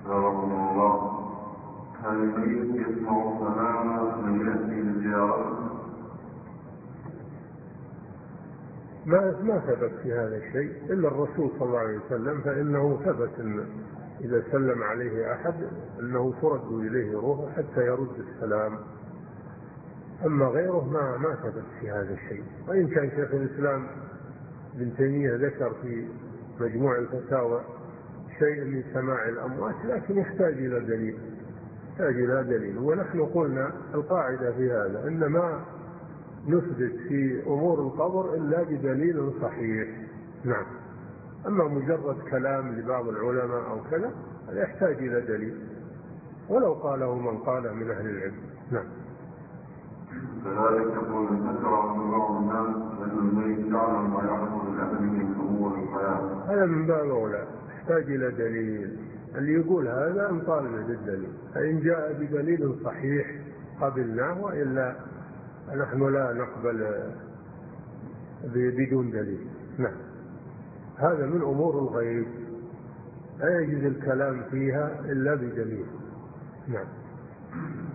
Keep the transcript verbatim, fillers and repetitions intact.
رحمه الله: هل الميت يسمع كلام من يأتي لزيارته؟ ما ما ثبت في هذا الشيء إلا الرسول صلى الله عليه وسلم، فإنه ثبت أن إذا سلم عليه أحد أنه ترد إليه روحه حتى يرد السلام. أما غيره ما ما ثبت في هذا الشيء. وإن كان شيخ الإسلام ابن تيمية ذكر في مجموع الفتاوى شيء من سماع الأموات، لكن يحتاج إلى دليل يحتاج إلى دليل ونحن قلنا القاعدة في هذا إن ما نثبت في أمور القبر إلا بدليل صحيح. نعم. أما مجرد كلام لبعض العلماء أو كذا هذا يحتاج إلى دليل، ولو قاله من قاله من أهل العلم. نعم. كذلك يقول ذكر من بعض الناس أن الميت يعلم ما يحصل لأهله من أمور الحياة. هذا من باب أولى، يحتاج إلى دليل. اللي يقول هذا نطالبه بالدليل، فإن جاء بدليل صحيح قبلناه، وإلا نحن لا نقبل بدون دليل. نعم. هذا من أمور الغيب لا يجوز الكلام فيها إلا بدليل. نعم.